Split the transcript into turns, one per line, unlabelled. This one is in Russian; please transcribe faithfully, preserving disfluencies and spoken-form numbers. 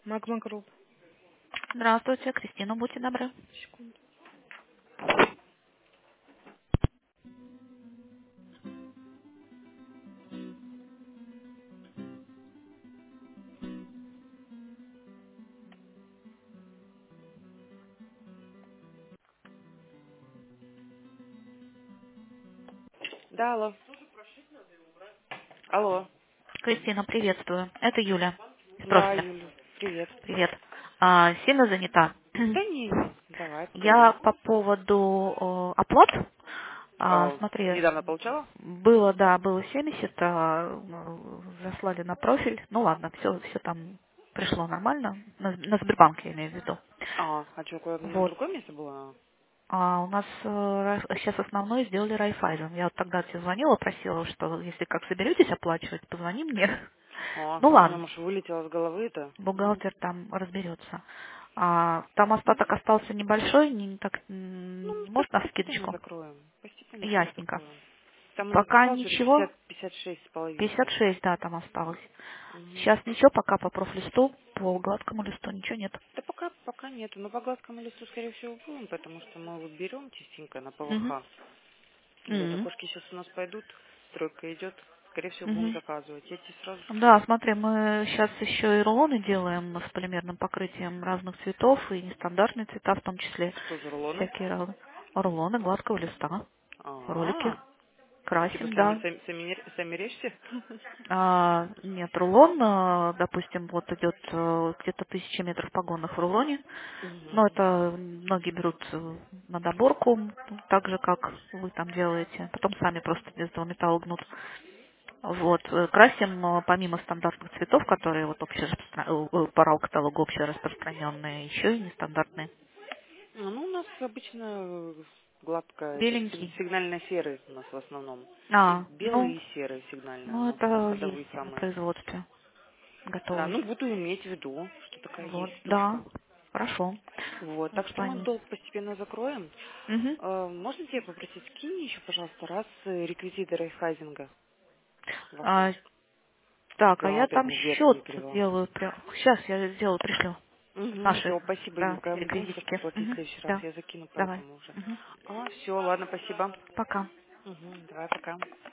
Магма Групп.
Здравствуйте, Кристина, будьте добры.
Секунду. Да, алло. Алло.
Кристина, приветствую. Это Юля из
Да,
профиля.
Юля, привет.
Привет. А, сильно занята?
Да не, не, давай,
Я
поговорим.
по поводу э, оплат. А,
А,
смотри,
недавно получала?
было, да, было семьдесят, а, э, заслали на профиль. Ну ладно, все, все там пришло нормально. На, на Сбербанке, я имею в виду.
А, а что, какое на
Вот.
другое место было?
А у нас сейчас основной сделали Райфайзен. Я вот тогда тебе звонила, просила, что если как соберетесь оплачивать, позвони мне.
А,
Ну
у меня,
ладно.
может, вылетело с головы это.
Бухгалтер там разберется. А, там остаток остался небольшой, не так м,
Ну,
не
так
может на
постепенно
скидочку.
закроем. Постепенно все
Ясненько.
закроем. Там у нас
Пока
осталось вроде
ничего.
пятьдесят, пятьдесят шесть с половиной.
пятьдесят шесть, да, там осталось.
Мгм.
Сейчас ничего, пока по профлисту, по гладкому листу ничего нет.
Да пока, пока нету. Но по гладкому листу, скорее всего, будем, потому что мы вот берем частенько на
Угу.
ПВХ. Вот,
Угу.
окошки сейчас у нас пойдут, стройка идет. Скорее всего, будем
Угу.
заказывать. Я тебе сразу
Да,
скину.
смотри, мы сейчас еще и рулоны делаем с полимерным покрытием разных цветов, и нестандартные цвета, в том числе
Что за рулоны?
всякие разные. Рулоны гладкого листа, ролики.
А, типа
Красим,
сами,
да.
сами, сами, ре- сами режьте?
А, нет, рулон, а, допустим, вот идет э, где-то тысяча метров погонных в рулоне.
Мгм.
Но это многие берут э, на доборку, так же, как вы там делаете. Потом сами просто без этого металла гнут. Вот. э, Красим э, помимо стандартных цветов, которые вот общераспространенные, по рау-каталогу общераспространенные, еще и нестандартные.
А, Ну, у нас обычно э, гладко, это сиг-
Беленький.
сигнально-серый у нас в основном. И
А, ну,
белый, и серый сигнально. У
ну
нас
это
ходовые
есть на
самые.
производстве
Да,
готовый.
ну буду иметь в виду, что такая
Вот,
есть
да,
штучка.
хорошо.
Вот,
Вот
так что мы
звони.
долг постепенно закроем.
Мгм.
Э, Можно тебя попросить, скинь еще, пожалуйста, раз э, реквизиты райфайзинга в окно.
А, так, а я там
Бухгалтерный верхний
счет
перевел.
делаю. Сейчас я сделаю, пришлю.
Угу,
Наши,
все, спасибо,
да,
Юлька.
все
Будем сейчас
реквизитики.
платить в
Мгм.
следующий раз.
Да,
Я закину
давай.
поэтому уже.
Мгм.
А, все, ладно, спасибо.
Пока.
Угу, давай, пока.